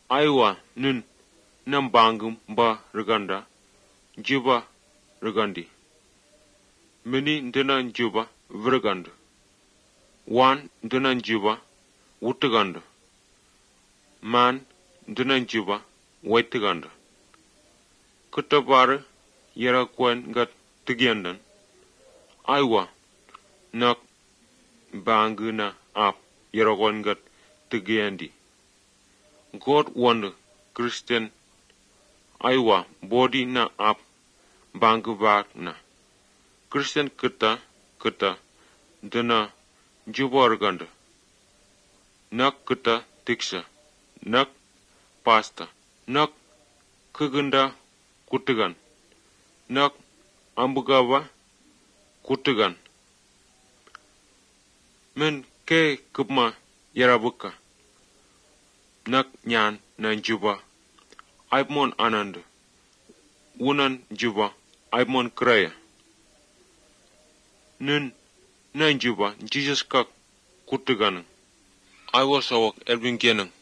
Aiwa nun nam bangum ba reganda juba regandi. Mini ndena juba vraganda. Wan ndena juba wutaganda. Man ndena juba waitaganda. Kutabara yara kwen gat tigiandan. Aiwa nak banguna ap yara kwen gat tigiandi. God wonder Christian Aiwa body na ap bangu bak na. Christian kita dana juba reganda. Nak kita tiksa. Nak pasta. Nak kaganda kutigan. Nak ambugawa kutigan. Men ke kupma yarabuka. Nak nyan na juba. Aibmon ananda. Wunan juba. Aibmon kraya. Nun na juba. Jesus kak kutigan. I was awak Edwin Genang.